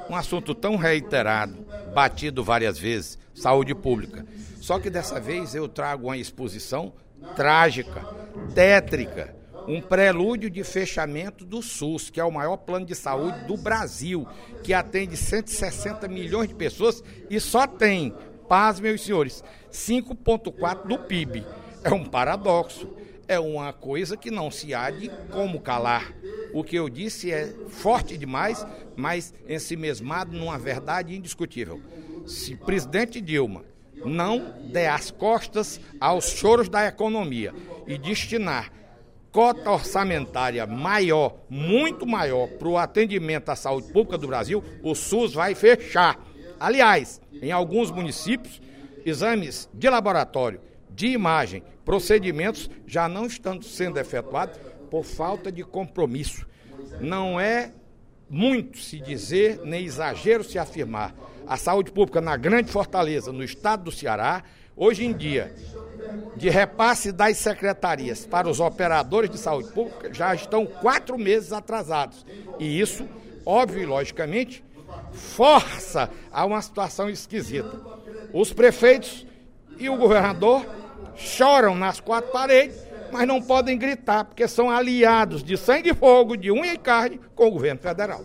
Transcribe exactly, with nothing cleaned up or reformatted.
Um assunto tão reiterado, batido várias vezes, saúde pública. Só que dessa vez eu trago uma exposição trágica, tétrica, um prelúdio de fechamento do SUS, que é o maior plano de saúde do Brasil, que atende cento e sessenta milhões de pessoas e só tem, paz, meus senhores, cinco vírgula quatro do P I B. É um paradoxo, é uma coisa que não se há de como calar. O que eu disse é forte demais, mas ensimesmado numa verdade indiscutível. Se presidente Dilma não der as costas aos choros da economia e destinar cota orçamentária maior, muito maior, para o atendimento à saúde pública do Brasil, o SUS vai fechar. Aliás, em alguns municípios, exames de laboratório, de imagem, procedimentos já não estão sendo efetuados por falta de compromisso. Não é muito se dizer, nem exagero se afirmar. A saúde pública na Grande Fortaleza, no estado do Ceará, hoje em dia, de repasse das secretarias para os operadores de saúde pública, já estão quatro meses atrasados. E isso, óbvio e logicamente, força a uma situação esquisita. Os prefeitos e o governador choram nas quatro paredes, mas não podem gritar, porque são aliados de sangue e fogo, de unha e carne, com o governo federal.